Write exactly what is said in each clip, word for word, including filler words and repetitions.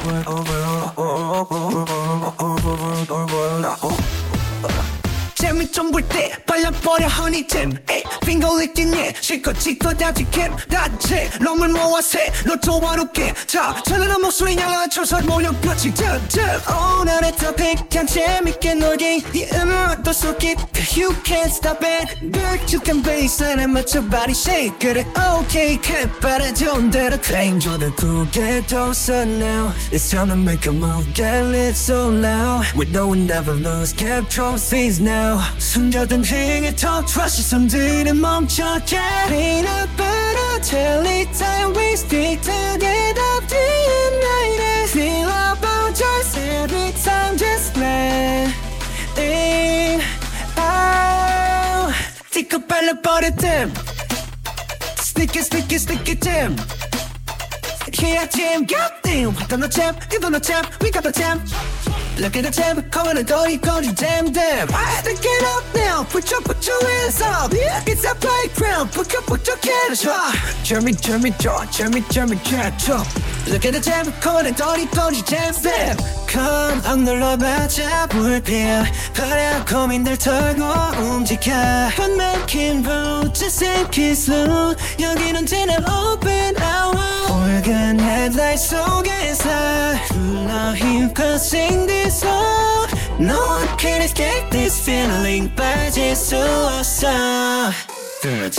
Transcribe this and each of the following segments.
재미 좀 볼 때 발라버려 허니잼 핑거 licking 예 실컷 짓고 다지캠 다채 럼을 모아세 너 조화롭게 자 전하는 목소리 양아쳐서 모여 끝이 득득 오늘의 토픽 그냥 재밌게 놀기 이 음악도 so 깊이 You can't stop it girl baseline 맞춰 body shake 그래 okay can't 빨아줘 대로 claim 줘도 두개 더 써 now It's time to make a move get lit so loud We know we never lose get trophies now 숨겨둔 힘에 더 trust 시선들은 멈춰게 Peanut butter jelly time we stick together day and night Feel about us every time just let it out 티커 발라버려 댐 Sticky sticky sticky 댐 Yeah damn goddamn Don't know champ, you don't know champ We got the champ Look at the champ, calling a dirty, dirty, damn, damn. I had to get up now, put your, put your hands up. Yeah, it's a playground, put your, put your hands up. Jeremy, Jeremy, jaw, Jeremy, Jeremy, catch up. Look at the champ, calling a dirty, dirty, damn, damn. Come, 안 눌러봐자 불필. 그래, 고민들 털고 움직여. 한만큼 보자, 생기수. 여긴 언제나 open hour. 붉은 headlight 속에서 불러 힘껏 sing this song. No one can escape this feeling. 빠질 수 없어. Third.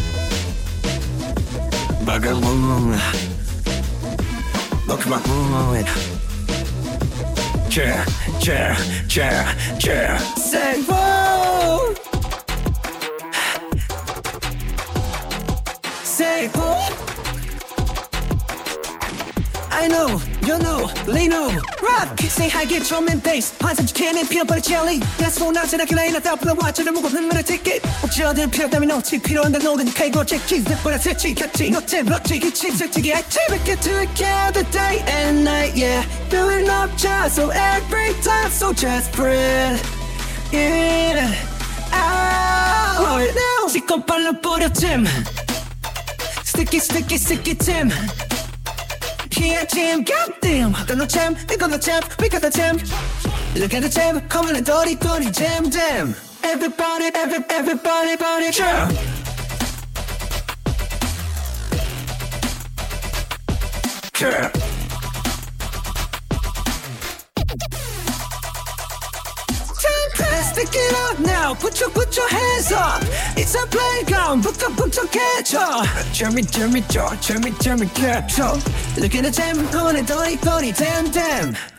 Bugaboo. Look my moon. Yeah, yeah, yeah, yeah. Say whoa. Say whoa. I know, you know, Lino Rock, say hi, get drum and bass 환상 cannon, peanut butter jelly That's for now, 지나긴 아이나 따분한 와처럼 무겁는 눈을 ticket 어쩌든 필요하다면 넣지 필요한데 녹으니까 이거 체키 늑보라 새치 같이 너째 멋지 기치 솔직히 I take it to account the day and night, yeah Doing up just so every time, so just breathe Yeah, out now 시컷 발라버려 Tim Sticky, sticky, sticky Tim Yeah, Jim, goddamn. Don't know champ, they got the champ, we got the champ. Look at the champ, coming and dirty, dirty, jam, jam. Everybody, every, everybody, body, jam. Yeah. Stick it out now, put your, put your hands up. It's a playground, put your, put your catch up. Jeremy, Jeremy, Jeremy, Jeremy, catch up. Look at the jam, going and dirty, dirty, damn, damn.